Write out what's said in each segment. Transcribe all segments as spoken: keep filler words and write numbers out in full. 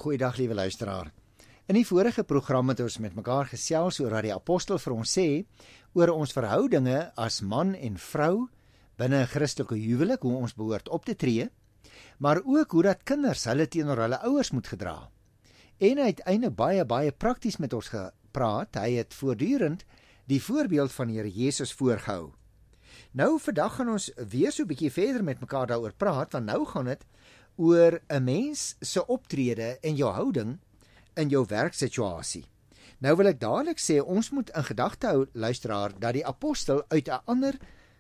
Goeiedag liewe luisteraar. In die vorige program het ons met mekaar gesels oor wat die apostel vir ons sê oor ons verhoudinge as man en vrou binne 'n Christelike huwelik, hoe ons behoort op te tree, maar ook hoe dat kinders hulle teenoor hulle ouers moet gedra. En hy het uiteindelik baie baie prakties met ons gepraat. Hy het voortdurend die voorbeeld van die Here Jesus voorgehou. Nou vandag gaan ons weer so 'n bietjie verder met mekaar daaroor praat, want nou gaan dit oor 'n mens se optrede en jou houding in jou werksituasie. Nou wil ek dadelik sê, ons moet in gedagte hou, luisteraar, dat die apostel uit 'n ander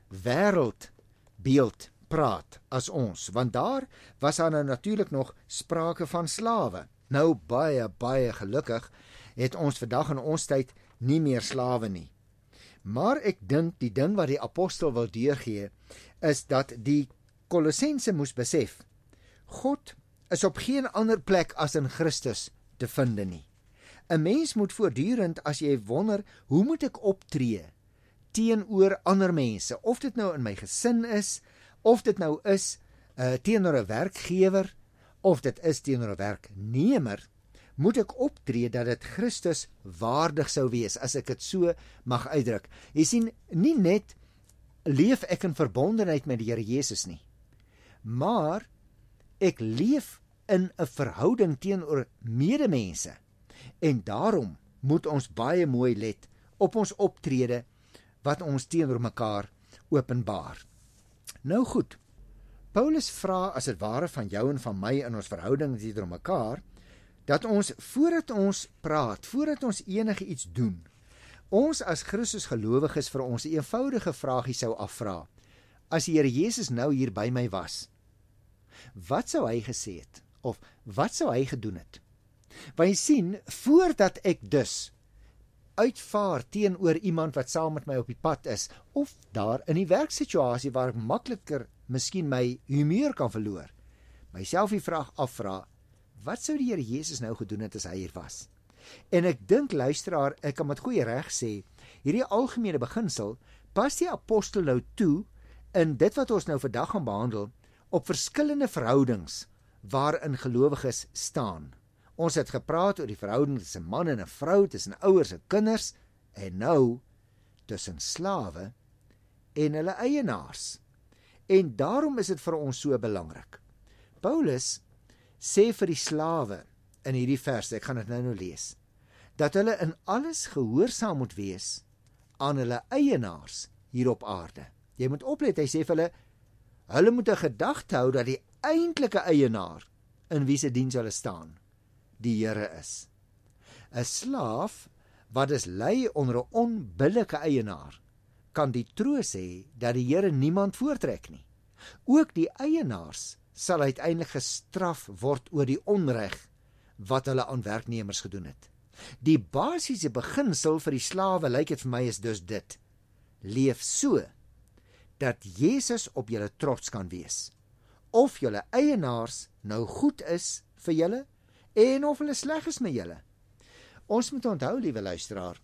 wêreldbeeld praat as ons, want daar was daar nou natuurlik nog sprake van slawe. Nou baie, baie gelukkig het ons vandag in ons tyd nie meer slawe nie. Maar ek dink die ding wat die apostel wil deurgee, is dat die Kolossense moes besef, God is op geen ander plek as in Christus te vind nie. 'n Mens moet voortdurend, as jy wonder, hoe moet ek optree teenoor ander mense, of dit nou in my gesin is, of dit nou is uh, teenoor 'n werkgewer, of dit is teenoor 'n werknemer, moet ek optree dat dit Christus waardig sou wees, as ek dit so mag uitdruk. Jy sien, nie net leef ek in verbondenheid met die Here Jesus nie, maar ek leef in 'n verhouding teenoor medemense, en daarom moet ons baie mooi let op ons optrede wat ons teenoor mekaar openbaar. Nou goed, Paulus vra as dit ware van jou en van my in ons verhouding teenoor mekaar, dat ons voordat ons praat, voordat ons enige iets doen, ons as Christus gelowiges vir ons 'n eenvoudige vraagie sou afvra. As die Here Jesus nou hier by my was, wat sou hy gesê het? Of wat sou hy gedoen het? Want jy sien, voordat ek dus uitvaar teenoor iemand wat saam met my op die pad is, of daar in die werksituasie waar ek makliker miskien my humeur kan verloor, myself die vraag afvra, wat sou die Here Jesus nou gedoen het as hy hier was? En ek dink, luisteraar, ek kan met goeie reg sê, hierdie algemene beginsel pas die apostel nou toe in dit wat ons nou vandag gaan behandel, op verskillende verhoudings waarin gelowiges staan. Ons het gepraat oor die verhouding tussen 'n man en 'n vrou, tussen ouers en kinders, en nou tussen slawe en hulle eienaars. En daarom is dit vir ons so belangrik. Paulus sê vir die slawe in hierdie vers, ek gaan dit nou nou lees, dat hulle in alles gehoorsaam moet wees aan hulle eienaars hier op aarde. Jy moet oplet, hy sê vir hulle, hulle moet 'n gedagte hou dat die eintlike eienaar in wie se diens hulle staan, die Here is. 'n Slaaf wat is lei onder 'n onbillike eienaar, kan die troos hê dat die Here niemand voortrek nie. Ook die eienaars sal uiteindelik gestraf word oor die onreg wat hulle aan werknemers gedoen het. Die basiese beginsel vir die slawe, lyk dit vir my, is dus dit: leef so dat Jesus op julle trots kan wees, of julle eienaars nou goed is vir julle, en of hulle sleg is met julle. Ons moet onthou, liewe luisteraar,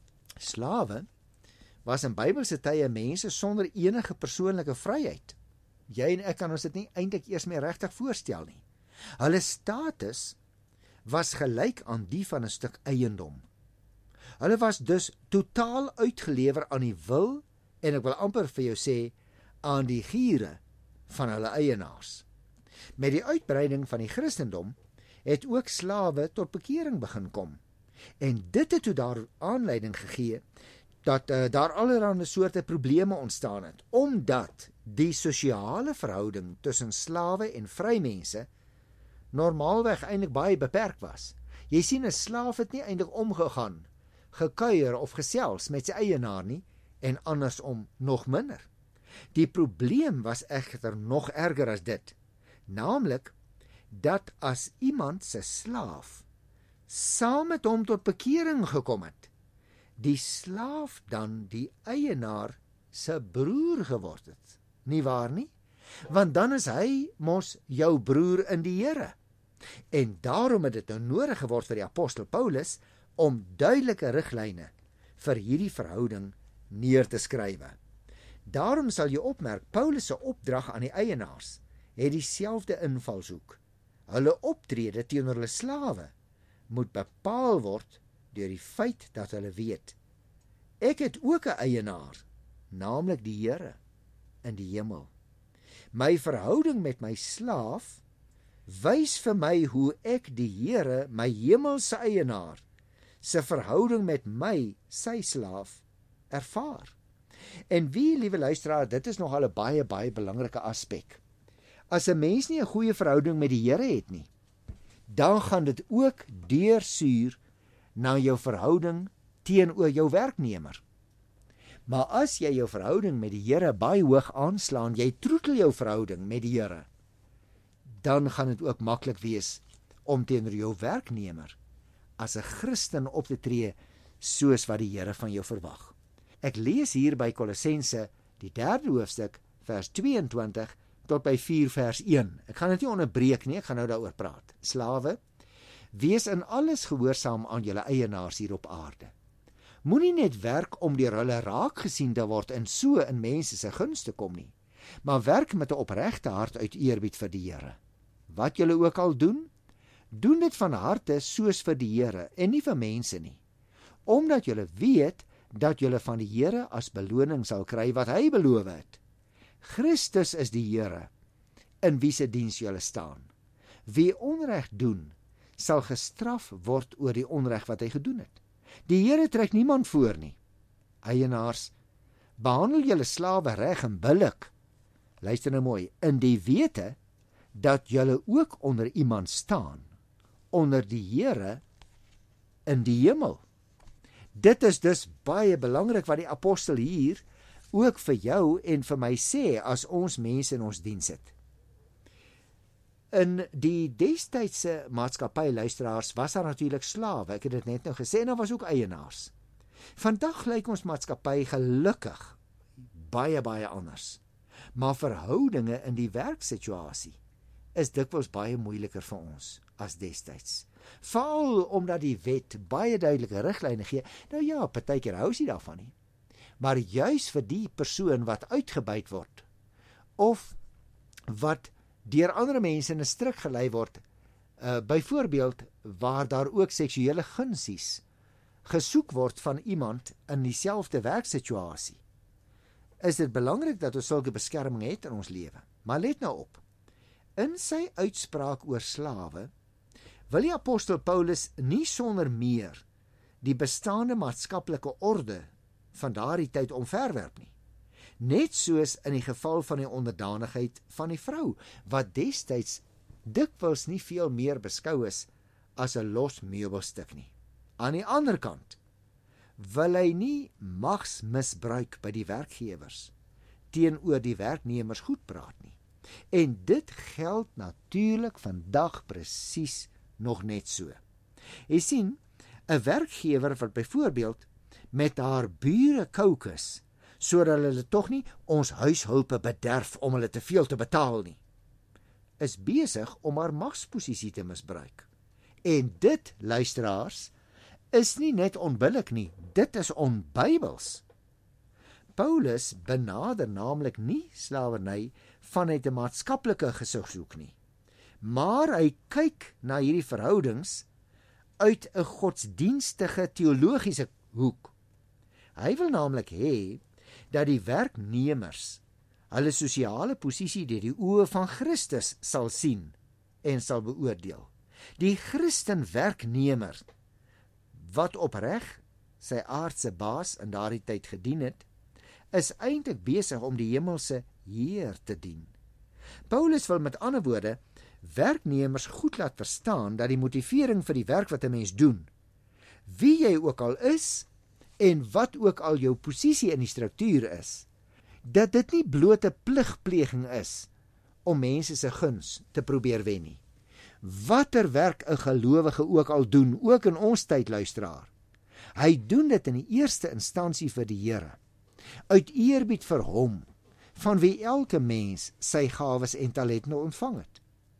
slawe was in Bybelse tye mense sonder enige persoonlike vryheid. Jy en ek kan ons dit nie eintlik eers meer regtig voorstel nie. Hulle status was gelyk aan die van 'n stuk eiendom. Hulle was dus totaal uitgelewer aan die wil, en ek wil amper vir jou sê, aan die giere van hulle eienaars. Met die uitbreiding van die Christendom het ook slawe tot bekering begin kom. En dit het toe daar aanleiding gegee dat uh, daar allerlei soorte probleme ontstaan het, omdat die sosiale verhouding tussen slawe en vrymense normaalweg eintlik baie beperk was. Jy sien, 'n slaaf het nie eintlik omgegaan, gekuier of gesels met sy eienaar nie, en andersom nog minder. Die probleem was egter nog erger as dit, naamlik dat as iemand se slaaf saam met hom tot bekering gekom het, die slaaf dan die eienaar se broer geword het. Nie waar nie? Want dan is hy mos jou broer in die Here. En daarom het dit nou nodig geword vir die apostel Paulus om duidelike riglyne vir hierdie verhouding neer te skrywe. Daarom sal jy opmerk, Paulus se opdrag aan die eienaars het dieselfde invalshoek Hulle optrede teenoor hulle slawe moet bepaal word deur die feit dat hulle weet, ek het ook 'n eienaar, naamlik die Here in die hemel. My verhouding met my slaaf wys vir my hoe ek die Here, my hemelse eienaar, se verhouding met my, sy slaaf, ervaar. En wie, liewe luisteraar, dit is nogal 'n baie, baie belangrike aspek. As 'n mens nie 'n goeie verhouding met die Here het nie, dan gaan dit ook deursuur na jou verhouding teenoor jou werknemer. Maar as jy jou verhouding met die Here baie hoog aanslaan, jy troetel jou verhouding met die Here, dan gaan dit ook maklik wees om teenoor jou werknemer as 'n Christen op te tree soos wat die Here van jou verwag. Ek lees hier by Kolossense die derde hoofstuk vers tweeëntwintig tot by vier vers een. Ek gaan dit nie onderbreek nie, ek gaan nou daaroor praat. Slawe, wees in alles gehoorsaam aan julle eienaars hier op aarde. Moenie net werk om deur hulle raak gesien te word en so in mense se gunste kom nie, maar werk met 'n opregte hart uit eerbied vir die Here. Wat julle ook al doen, doen dit van harte soos vir die Here en nie vir mense nie, omdat julle weet dat julle van die Here as beloning sal kry wat hy beloof het. Christus is die Here, in wie se diens julle staan. Wie onreg doen, sal gestraf word oor die onreg wat hy gedoen het. Die Here trek niemand voor nie. Eienaars, behandel julle slawe reg en billik. Luister nou mooi, in die wete dat julle ook onder iemand staan, onder die Here in die hemel. Dit is dus baie belangrik wat die apostel hier ook vir jou en vir my sê as ons mense in ons diens het. In die destydse maatskappy, luisteraars, was daar natuurlik slawe, ek het dit net nou gesê, en daar was ook eienaars. Vandag lyk ons maatskappy gelukkig baie, baie anders. Maar verhoudinge in die werksituasie is dikwels baie moeiliker vir ons as destyds. Veral omdat die wet baie duidelike riglyne gee. Nou ja, partykeer hou sy daarvan nie. Maar juis vir die persoon wat uitgebuit word, of wat deur ander mense in 'n stryk gelei word, uh, byvoorbeeld waar daar ook seksuele gunsies gesoek word van iemand in dieselfde werksituasie, is dit belangrik dat ons sulke beskerming het in ons lewe. Maar let nou op, in sy uitspraak oor slawe, wil die apostel Paulus nie sonder meer die bestaande maatskaplike orde van daardie tyd omverwerp nie. Net soos in die geval van die onderdanigheid van die vrou, wat destyds dikwels nie veel meer beskou is as 'n los meubelstuk nie. Aan die ander kant wil hy nie magsmisbruik by die werkgewers teenoor die werknemers goed praat nie. En dit geld natuurlik vandag presies nog net so. Jy sien, 'n werkgewer wat byvoorbeeld met haar bure kokes, sodat hulle tog nie ons huishulpe bederf om hulle te veel te betaal nie, is besig om haar magsposisie te misbruik. En dit, luisteraars, is nie net onbillik nie, dit is onbybels. Paulus benader naamlik nie slawerny vanuit 'n maatskaplike gesighoek nie, maar hy kyk na hierdie verhoudings uit 'n godsdienstige teologiese hoek. Hy wil naamlik hê dat die werknemers hulle sosiale posisie deur die oë van Christus sal sien en sal beoordeel. Die Christen werknemer wat opreg sy aardse baas in daardie tyd gedien het, is eintlik besig om die hemelse Heer te dien. Paulus wil met ander woorde werknemers goed laat verstaan dat die motivering vir die werk wat 'n mens doen, wie jy ook al is en wat ook al jou posisie in die struktuur is, dat dit nie blote pligpleging is om mense se guns te probeer wen nie. Watter werk 'n gelowige ook al doen, ook in ons tyd, luisteraar, hy doen dit in die eerste instansie vir die Here, uit eerbied vir hom, van wie elke mens sy gawes en talente ontvang het.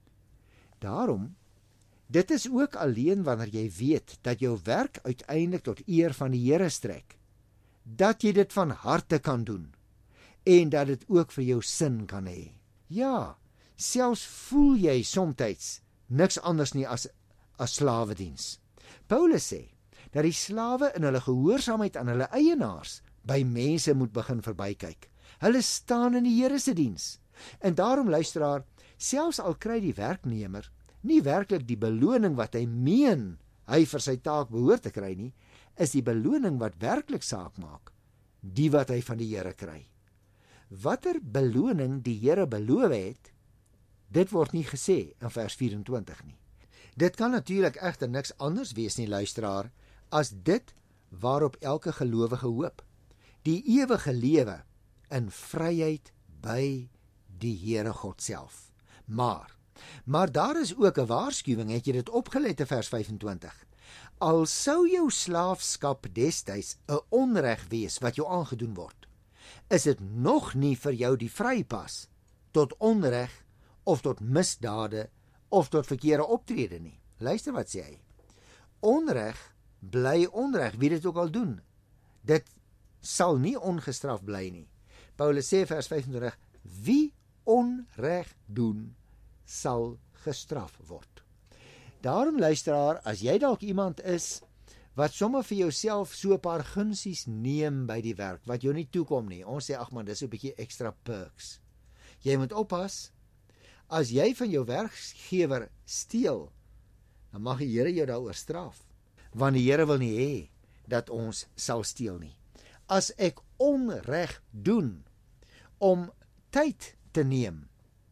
Daarom, dit is ook alleen wanneer jy weet dat jou werk uiteindelik tot eer van die Here strek, dat jy dit van harte kan doen, en dat dit ook vir jou sin kan hê. Ja, selfs voel jy somtyds niks anders nie as as slawediens. Paulus sê dat die slawe in hulle gehoorsaamheid aan hulle eienaars by mense moet begin verbykyk. Hulle staan in die Here se diens. En daarom, luisteraar, selfs al kry die werknemer nie werklik die beloning wat hy meen hy vir sy taak behoort te kry nie, is die beloning wat werklik saak maak, die wat hy van die Here kry. Watter beloning die Here beloof het, dit word nie gesê in vers vyf-en-twintig nie. Dit kan natuurlik egter niks anders wees nie, luisteraar, as dit waarop elke gelowige hoop, die ewige lewe in vryheid by die Here God self. Maar, maar daar is ook 'n waarskuwing, het jy dit opgelet in vers vyf-en-twintig. Al sou jou slaafskap destyds 'n onreg wees wat jou aangedoen word, is dit nog nie vir jou die vrypas tot onreg of tot misdade of tot verkeerde optrede nie. Luister wat sê hy. Onreg bly onreg, wie dit ook al doen. Dit sal nie ongestraf bly nie. Paulus sê vers vyf-en-twintig, wie onreg doen, sal gestraf word. Daarom, luisteraar, as jy dalk iemand is wat sommer vir jouself so 'n paar gunsies neem by die werk, wat jou nie toekom nie, ons sê, ag man, dis 'n bietjie extra perks. Jy moet oppas, as jy van jou werkgewer steel, dan mag die Here jou daaroor straf, want die Here wil nie hê dat ons sal steel nie. As ek onreg doen om tyd te neem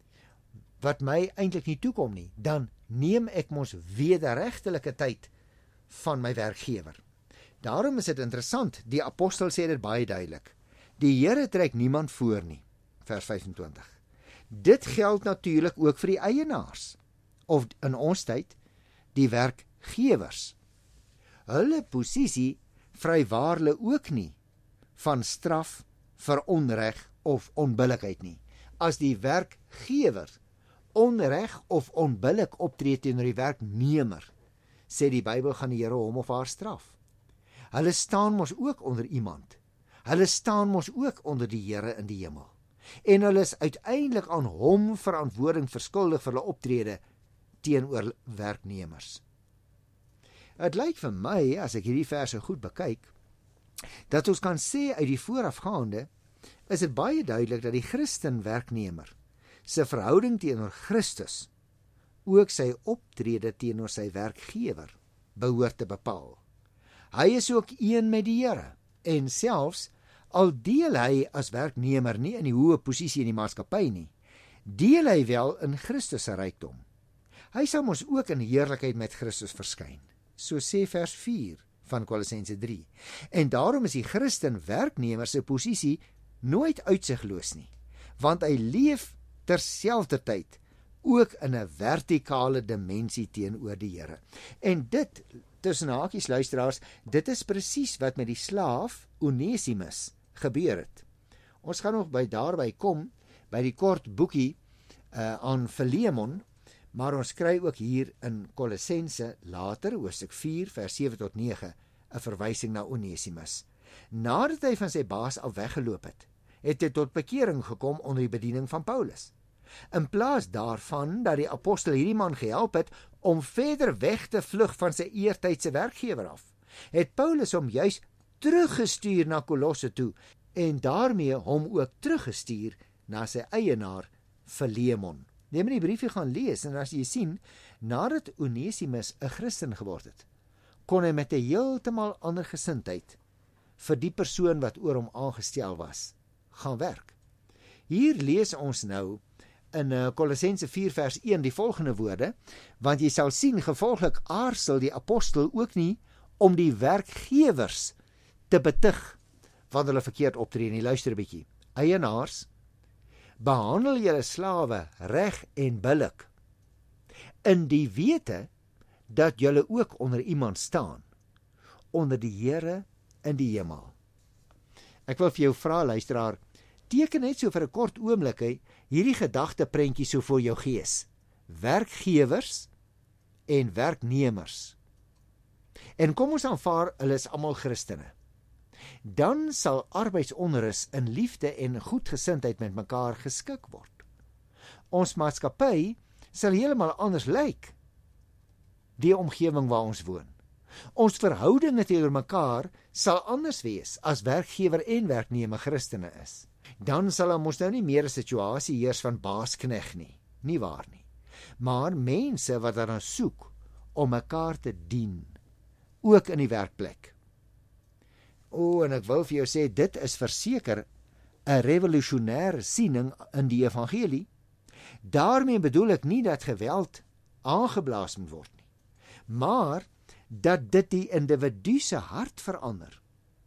wat my eintlik nie toekom nie, dan neem ek mos wederregtelike tyd van my werkgewer. Daarom is dit interessant, die apostel sê dit baie duidelik. Die Here trek niemand voor nie, vers vyf-en-twintig. Dit geld natuurlik ook vir die eienaars, of in ons tyd, die werkgewers. Hulle posisie vrywaar hulle ook nie van straf vir onreg of onbillikheid nie. As die werkgewer onreg of onbillik optree teenoor die werknemer, sê die Bybel, gaan die Here hom of haar straf. Hulle staan mos ook onder iemand. Hulle staan mos ook onder die Here in die hemel. En hulle is uiteindelik aan hom verantwoording verskuldig vir hulle optrede teenoor werknemers. Het lyk vir my, as ek hierdie verse goed bekyk, dat ons kan sê uit die voorafgaande, is dit baie duidelik dat die Christen werknemer sy verhouding teenoor Christus ook sy optrede teenoor sy werkgewer behoort te bepaal. Hy is ook een met die Here, en selfs al deel hy as werknemer nie in die hoë posisie in die maatskappy nie, deel hy wel in Christus se rykdom. Hy sal mos ook in heerlikheid met Christus verskyn, so sê vers vier van Kolossense drie. En daarom is die Christen werknemer se posisie nooit uitsigloos nie, want hy leef terselfdertyd ook in 'n vertikale dimensie teenoor die Here. En dit, tussen hakies luisteraars, dit is presies wat met die slaaf Onesimus gebeur het. Ons gaan nog by daarby kom, by die kort boekie uh, aan Philemon, maar ons kry ook hier in Kolossense later, hoofstuk vier, vers sewe tot nege, 'n verwysing na Onesimus. Nadat hy van sy baas af weggeloop het, het hy tot bekering gekom onder die bediening van Paulus. In plaas daarvan dat die apostel hierdie man gehelp het om verder weg te vlug van sy eertydse werkgewer af, het Paulus hom juis teruggestuur na Kolosse toe en daarmee hom ook teruggestuur na sy eienaar Philemon. Neem die briefie gaan lees en as jy sien, nadat Onesimus 'n Christen geword het, kon hy met 'n heeltemal ander gesindheid vir die persoon wat oor hom aangestel was, gaan werk. Hier lees ons nou in Kolossense vier vers een die volgende woorde, want jy sal sien, gevolglik aarsel die apostel ook nie om die werkgewers te betug wat hulle verkeerd optree nie. Luister 'n bietjie. Eienaars, behandel julle slawe reg en billik, in die wete dat julle ook onder iemand staan, onder die Here in die hemel. Ek wil vir jou vra, luisteraar, teken net so vir 'n kort oomblik hierdie gedagteprentjie so voor jou gees. Werkgewers en werknemers. En kom ons aanvaar, hulle is almal Christene. Dan sal arbeidsonrus in liefde en goedgesindheid met mekaar geskik word. Ons maatskappy sal heeltemal anders lyk die omgewing waar ons woon. Ons verhoudinge teenoor mekaar sal anders wees as werkgewer en werknemer Christene is. Dan sal ons nou nie meer 'n situasie heers van baaskneg nie, nie waar nie. Maar mense wat daarna soek om mekaar te dien, ook in die werkplek. O, en ek wil vir jou sê, dit is verseker 'n revolusionêre siening in die evangelie. Daarmee bedoel ek nie dat geweld aangeblaas moet word nie, maar dat dit die individu se hart verander,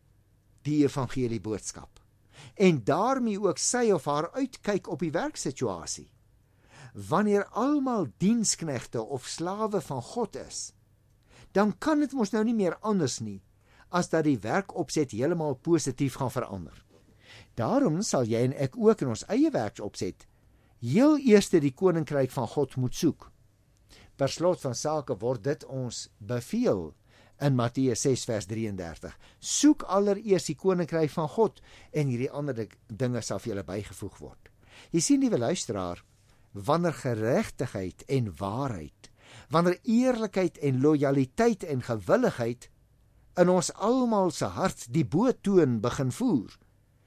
die evangelie boodskap, en daarmee ook sy of haar uitkyk op die werksituasie. Wanneer almal diensknegte of slawe van God is, dan kan dit mos nou nie meer anders nie as dat die werkopset heeltemal positief gaan verander. Daarom sal jy en ek ook in ons eie werksopset heel eers die koninkryk van God moet soek. Per slot van sake word dit ons beveel in Matteus ses vers drie en dertig. Soek allereers die koninkryk van God en hierdie ander dinge sal vir julle bygevoeg word. Jy sien, liewe luisteraar, wanneer geregtigheid en waarheid, wanneer eerlikheid en lojaliteit en gewilligheid in ons almal se hart die boottoon begin voer,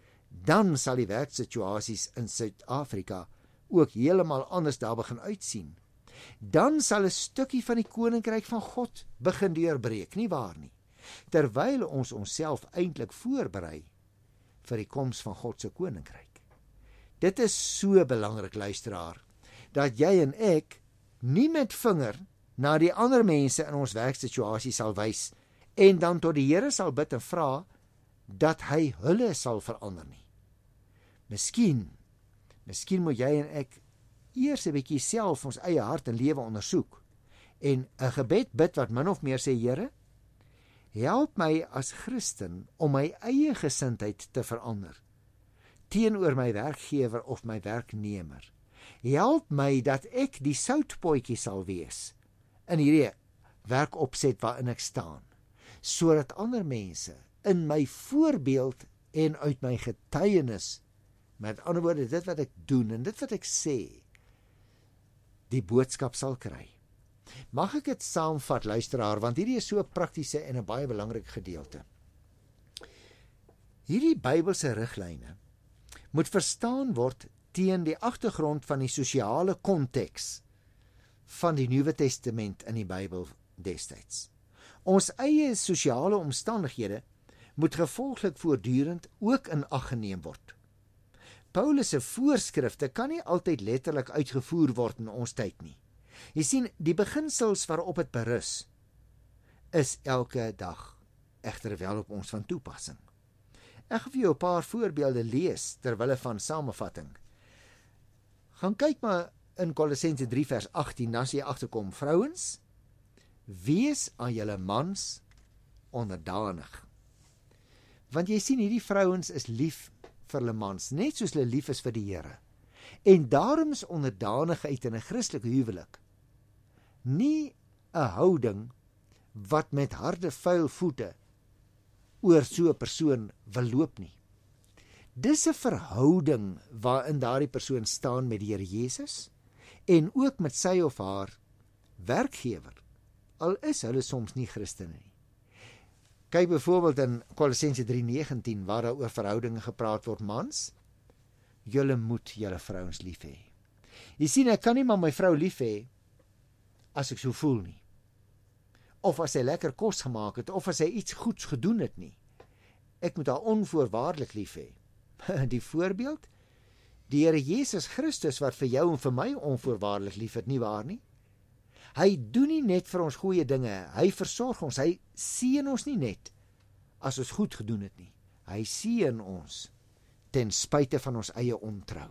dan sal die werksituasies in Suid-Afrika ook heeltemal anders daar begin uitsien. Dan sal 'n stukkie van die koninkryk van God begin deurbreek, nie waar nie? Terwyl ons onsself eintlik voorberei vir die koms van God se koninkryk. Dit is so belangrik, luisteraar, dat jy en ek nie met vinger na die ander mense in ons werksituasie sal wys en dan tot die Here sal bid en vra dat hy hulle sal verander nie. Miskien, miskien moet jy en ek eers 'n bietjie self ons eie hart en lewe ondersoek en 'n gebed bid wat min of meer sê, Here, help my as Christen om my eie gesindheid te verander teenoor my werkgewer of my werknemer. Help my dat ek die soutpotjie sal wees in hierdie werkopset waarin ek staan, sodat ander mense in my voorbeeld en uit my getuienis, met ander woorde dit wat ek doen en dit wat ek sê, die boodskap sal kry. Mag ek dit saamvat, luisteraar, want hierdie is so 'n praktiese en 'n baie belangrike gedeelte. Hierdie Bybelse riglyne moet verstaan word teen die agtergrond van die sosiale konteks van die Nuwe Testament in die Bybel destyds. Ons eie sosiale omstandighede moet gevolglik voortdurend ook in ag geneem word. Paulus se voorskrifte kan nie altyd letterlik uitgevoer word in ons tyd nie. Jy sien, die beginsels waarop dit berus, is elke dag egter wel op ons van toepassing. Ek gaan vir jou 'n paar voorbeelde lees terwille van samevatting. Gaan kyk maar in Kolossense drie vers agttien, dan sê jy agterkom, vrouens, wees aan julle mans onderdanig. Want jy sien, hierdie vrouens is lief vir hulle mans, net soos hulle lief is vir die Here. En daarom is onderdanigheid in 'n Christelike huwelik nie 'n houding wat met harde vuil voete oor so 'n persoon wil loop nie. Dis 'n verhouding waarin daardie persoon staan met die Here Jesus en ook met sy of haar werkgewer, al is hulle soms nie Christene nie. Kyk byvoorbeeld in Kolossense drie negentien waar daar oor verhoudinge gepraat word, mans, julle moet julle vrouens lief hê. Jy sien, ek kan nie maar my vrou lief hê as ek so voel nie, of as sy lekker kos gemaak het, of as sy iets goeds gedoen het nie. Ek moet haar onvoorwaardelik lief hê. Die voorbeeld, die Here Jesus Christus wat vir jou en vir my onvoorwaardelik lief het, nie waar nie? Hy doen nie net vir ons goeie dinge, hy versorg ons, hy seën ons nie net as ons goed gedoen het nie. Hy seën ons ten spyte van ons eie ontrou.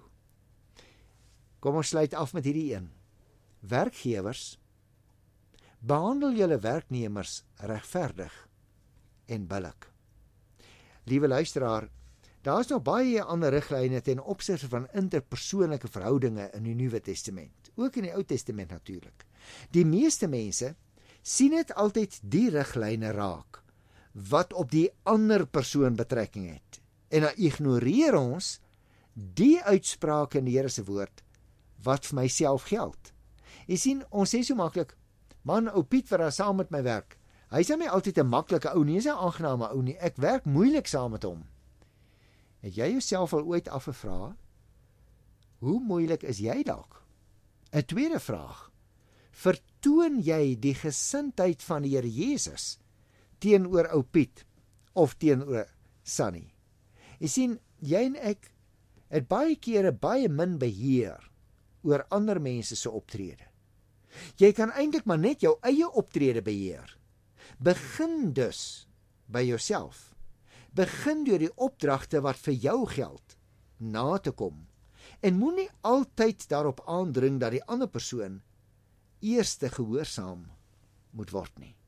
Kom ons sluit af met hierdie een. Werkgewers, behandel julle werknemers regverdig en billik. Liewe luisteraar, daar is nog baie ander riglyne ten opsigte van interpersoonlike verhoudinge in die Nuwe Testament, ook in die Ou Testament natuurlik. Die meeste mense sien net altyd die riglyne raak wat op die ander persoon betrekking het, en dan ignoreer ons die uitsprake in die Here se woord wat vir myself geld. Jy sien, ons sê so maklik, Man, ou Piet wat daar saam met my werk, hy is my altyd 'n maklike ou nie, hy is 'n aangename ou nie, ek werk moeilik saam met hom. Het jy jouself al ooit afgevra, hoe moeilik is jy dalk? 'n Tweede vraag, vertoon jy die gesindheid van die Here Jesus teenoor ou Piet of teenoor Sunny? Jy sien, jy en ek het baie kere baie min beheer oor ander mense se optrede. Jy kan eintlik maar net jou eie optrede beheer. Begin dus by jouself. Begin deur die opdragte wat vir jou geld na te kom. En moenie altyd daarop aandring dat die ander persoon eerste gehoorsaam moet word nie.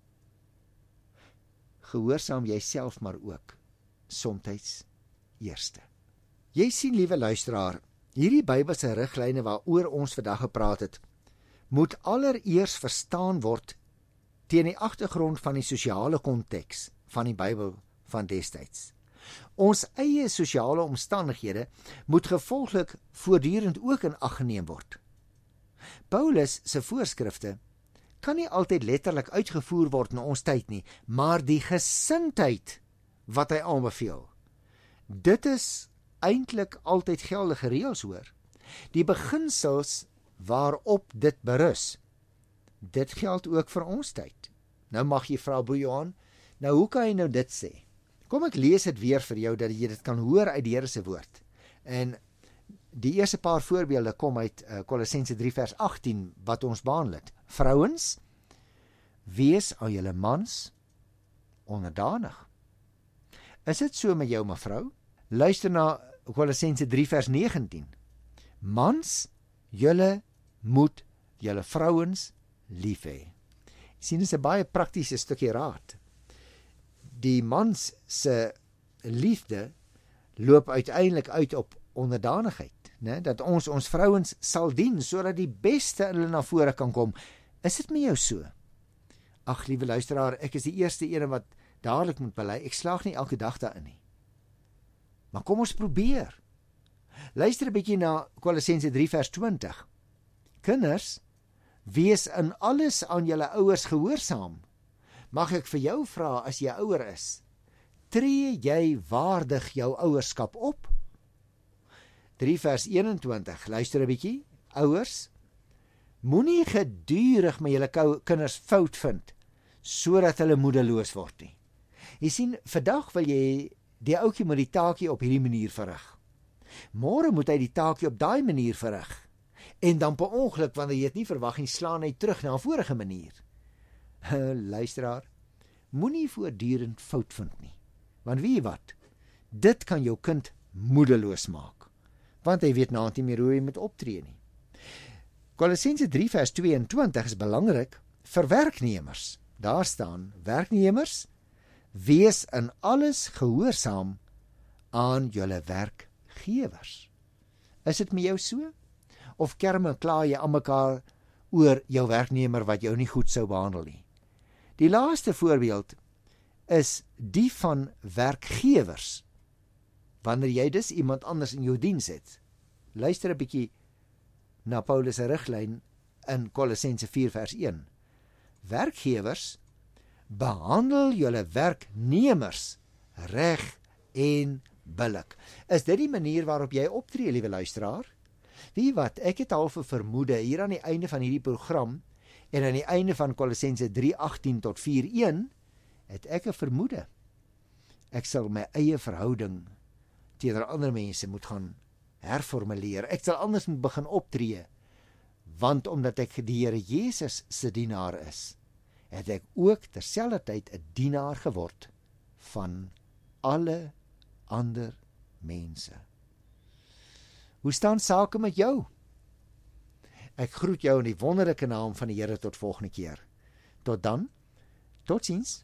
Gehoorsaam jouself maar ook somtyds eerste. Jy sien, liewe luisteraar, hierdie Bybelse riglyne waaroor ons vandag gepraat het, moet allereers verstaan word teen die agtergrond van die sosiale konteks van die Bybel van destyds. Ons eie sosiale omstandighede moet gevolglik voortdurend ook in ag geneem word. Paulus se voorskrifte kan nie altyd letterlik uitgevoer word in ons tyd nie, maar die gesindheid wat hy aanbeveel, dit is eintlik altyd geldige reëls hoor. Die beginsels waarop dit berus, dit geld ook vir ons tyd. Nou mag jy vra, Broer Johan, nou hoe kan jy nou dit sê? Kom ek lees dit weer vir jou, dat jy dit kan hoor uit die Here se woord. En die eerste paar voorbeelde kom uit uh, Kolossense drie vers agttien, wat ons behandel het. Vrouens, wees aan julle mans onderdanig. Is dit so met jou, mevrou? Luister na Kolossense drie vers negentien. Mans, julle moet julle vrouens lief hê. Sien, dit is 'n baie praktiese stukkie raad. Die mans se liefde loop uiteindelik uit op onderdanigheid, né? Dat ons ons vrouens sal dien sodat die beste in hulle na vore kan kom. Is dit met jou so? Ag, liewe luisteraar, ek is die eerste ene wat dadelik moet bely. Ek slaag nie elke dag daarin nie. Maar kom ons probeer. Luister 'n bietjie na Kolossense drie vers twintig. Kinders, wees in alles aan julle ouers gehoorsaam. Mag ek vir jou vra, as jy ouer is, tree jy waardig jou ouerskap op? drie vers eenentwintig, luister 'n bietjie. Ouers, moenie gedurig met julle kinders fout vind, sodat hulle moedeloos word nie. Jy sien, vandag wil jy die ouetjie moet die taakie op hierdie manier verrig. Môre moet hy die taakie op daai manier verrig. En dan per ongeluk, wanneer jy dit nie verwag nie, slaan hy terug na 'n vorige manier. Luisteraar, moenie voortdurend fout vind nie. Want weet jy wat? Dit kan jou kind moedeloos maak. Want hy weet nou nie meer hoe hy moet optree nie. Kolossense drie vers tweeëntwintig is belangrik vir werknemers. Daar staan, werknemers, wees in alles gehoorsaam aan julle werkgewers. Is dit met jou so? Of kerm en kla jy aan mekaar oor jou werknemer wat jou nie goed sou behandel nie? Die laaste voorbeeld is die van werkgewers. Wanneer jy dus iemand anders in jou diens het. Luister 'n bietjie na Paulus se riglyn in Kolossense vier vers een. Werkgewers, behandel julle werknemers reg en billik. Is dit die manier waarop jy optree, liewe luisteraar? Wie wat, ek het al 'n vermoede hier aan die einde van hierdie program en aan die einde van Kolossense drie agttien tot vier een het ek 'n vermoede. Ek sal my eie verhouding teenoor ander mense moet gaan herformuleer. Ek sal anders moet begin optree, want omdat ek die Here Jesus se dienaar is, het ek ook terselfdertyd 'n dienaar geword van alle ander mense. Hoe staan sake met jou? Ek groet jou in die wonderlike naam van die Here tot volgende keer. Tot dan, totsiens.